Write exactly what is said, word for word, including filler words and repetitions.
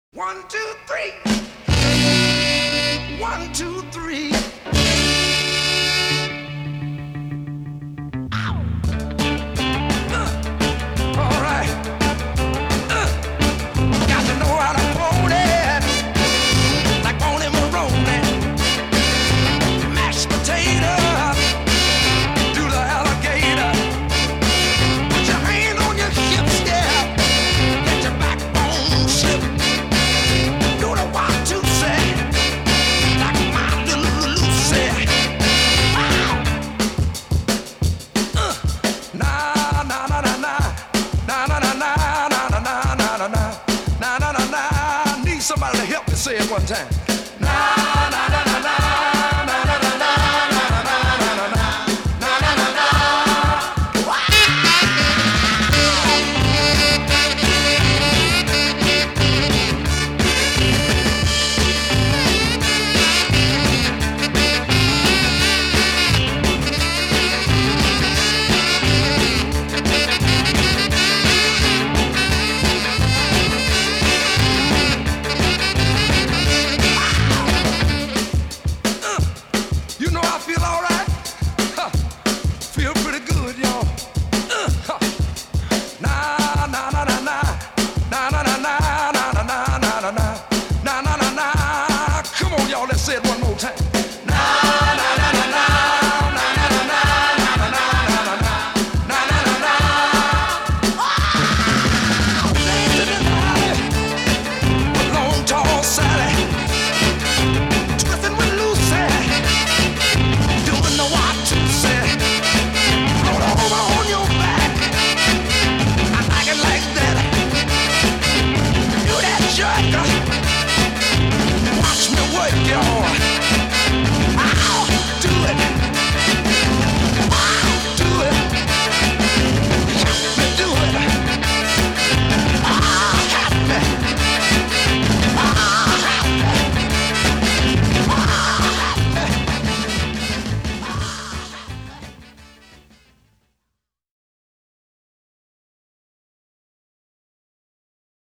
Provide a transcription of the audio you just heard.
One, two, three. One, two, three. Ow. Uh, all right. Uh, got to know how to hold it. Like on him Maroney. Mashed potato. Do the alligator. Put your hand on your hips, yeah. Let your backbone slip. Do the one, two, say. Like my little Lucy. Wow. Uh, na na na na na. Na na na na na na na na na na na na na na. Need somebody to help me say it one time. Na na na.